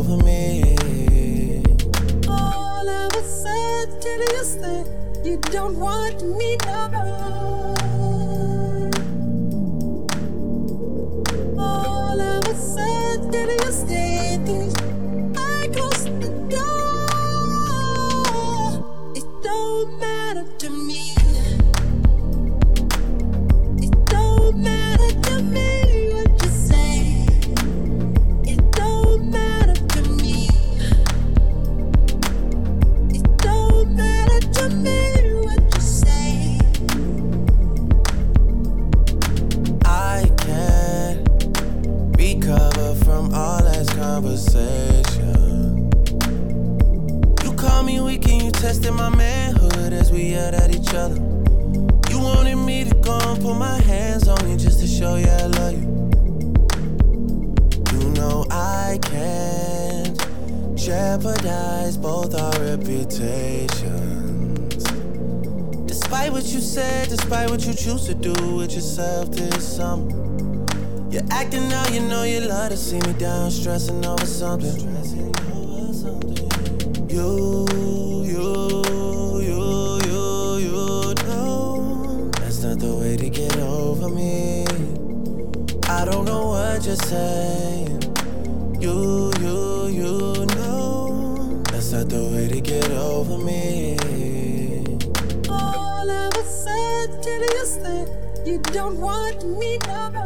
over me. All of a sudden you say you don't want me no more. All of a sudden you say things, I close the door. It don't matter to me. It don't matter to me. Conversation. You call me weak and you tested my manhood as we yelled at each other. You wanted me to go and put my hands on you just to show you I love you. You know I can't jeopardize both our reputations. Despite what you said, despite what you choose to do with yourself this summer. You're acting out, you know you love to see me down, stressing over something. You know that's not the way to get over me. I don't know what you're saying. You know that's not the way to get over me. All of a sudden you say you don't want me no more.